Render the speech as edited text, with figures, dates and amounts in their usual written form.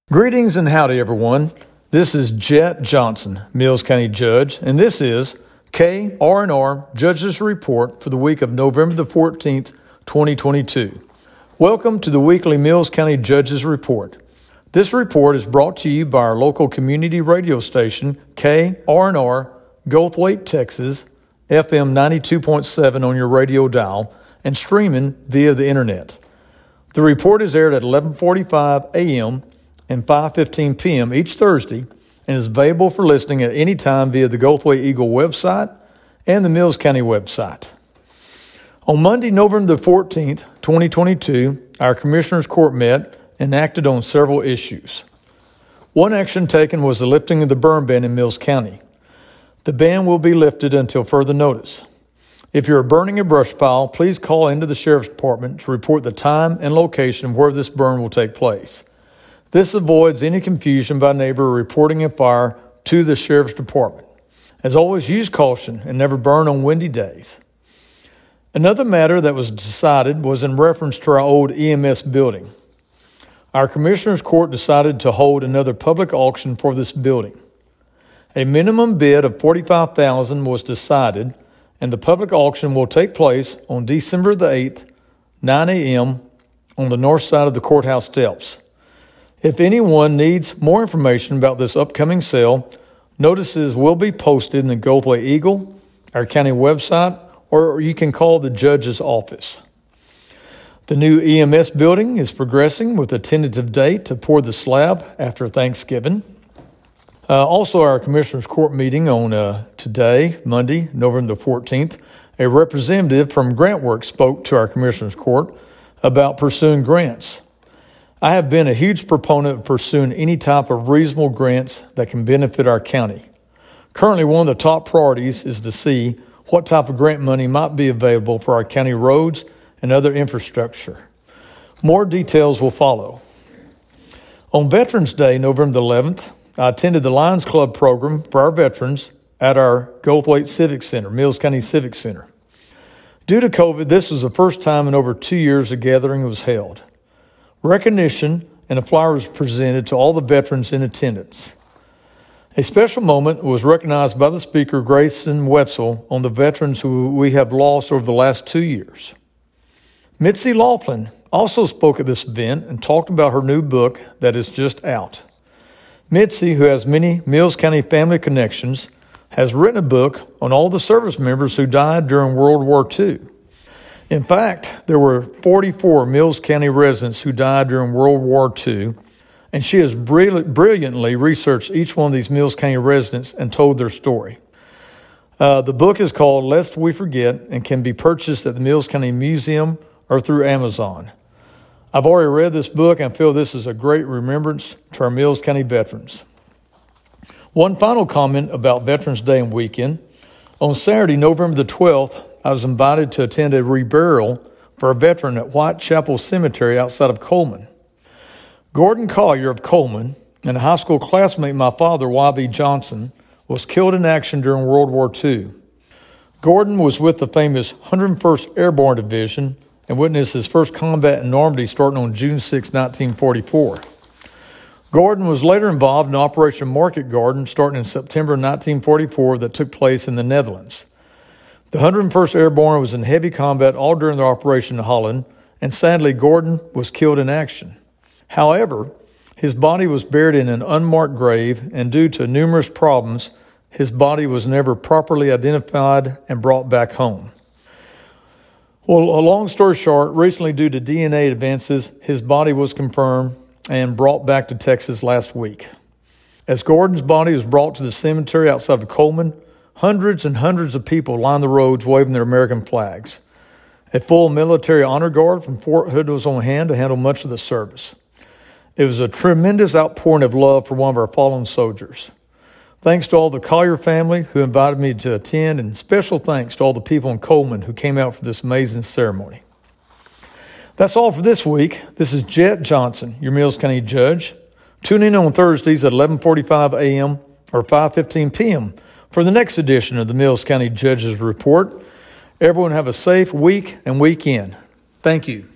Greetings and howdy, everyone. This is Jet Johnson, Mills County Judge, and this is KR&R Judges Report for the week of November the 14th, 2022. Welcome to the weekly Mills County Judges Report. This report is brought to you by our local community radio station, KR&R, Goldthwaite, Texas, FM 92.7 on your radio dial, and streaming via the internet. The report is aired at 11:45 a.m. and 5:15 p.m. each Thursday and is available for listening at any time via the Goldthwaite Eagle website and the Mills County website. On Monday, November the 14th, 2022, our Commissioners Court met and acted on several issues. One action taken was the lifting of the burn ban in Mills County. The ban will be lifted until further notice. If you are burning a brush pile, please call into the Sheriff's Department to report the time and location where this burn will take place. This avoids any confusion by a neighbor reporting a fire to the Sheriff's Department. As always, use caution and never burn on windy days. Another matter that was decided was in reference to our old EMS building. Our Commissioners Court decided to hold another public auction for this building. A minimum bid of $45,000 was decided, and the public auction will take place on December the 8th, 9 a.m. on the north side of the courthouse steps. If anyone needs more information about this upcoming sale, notices will be posted in the Goldthwaite Eagle, our county website, or you can call the judge's office. The new EMS building is progressing with a tentative date to pour the slab after Thanksgiving. Also, our Commissioners Court meeting on today, Monday, November the 14th, a representative from GrantWorks spoke to our Commissioners Court about pursuing grants. I have been a huge proponent of pursuing any type of reasonable grants that can benefit our county. Currently, one of the top priorities is to see what type of grant money might be available for our county roads and other infrastructure. More details will follow. On Veterans Day, November the 11th, I attended the Lions Club program for our veterans at our Goldthwaite Civic Center, Mills County Civic Center. Due to COVID, this was the first time in over 2 years a gathering was held. Recognition and a flyer was presented to all the veterans in attendance. A special moment was recognized by the speaker, Grayson Wetzel, on the veterans who we have lost over the last 2 years. Mitzi Laughlin also spoke at this event and talked about her new book that is just out. Mitzi, who has many Mills County family connections, has written a book on all the service members who died during World War II. In fact, there were 44 Mills County residents who died during World War II, and she has brilliantly researched each one of these Mills County residents and told their story. The book is called Lest We Forget and can be purchased at the Mills County Museum or through Amazon. I've already read this book and feel this is a great remembrance to our Mills County veterans. One final comment about Veterans Day and weekend. On Saturday, November the 12th, I was invited to attend a reburial for a veteran at Whitechapel Cemetery outside of Coleman. Gordon Collier of Coleman, and a high school classmate, my father, Y.B. Johnson, was killed in action during World War II. Gordon was with the famous 101st Airborne Division and witnessed his first combat in Normandy starting on June 6, 1944. Gordon was later involved in Operation Market Garden starting in September 1944 that took place in the Netherlands. The 101st Airborne was in heavy combat all during the operation in Holland, and sadly, Gordon was killed in action. However, his body was buried in an unmarked grave, and due to numerous problems, his body was never properly identified and brought back home. Well, a long story short, recently due to DNA advances, his body was confirmed and brought back to Texas last week. As Gordon's body was brought to the cemetery outside of Coleman, hundreds and hundreds of people lined the roads waving their American flags. A full military honor guard from Fort Hood was on hand to handle much of the service. It was a tremendous outpouring of love for one of our fallen soldiers. Thanks to all the Collier family who invited me to attend, and special thanks to all the people in Coleman who came out for this amazing ceremony. That's all for this week. This is Jet Johnson, your Mills County Judge. Tune in on Thursdays at 11:45 a.m. or 5:15 p.m. for the next edition of the Mills County Judges Report. Everyone have a safe week and weekend. Thank you.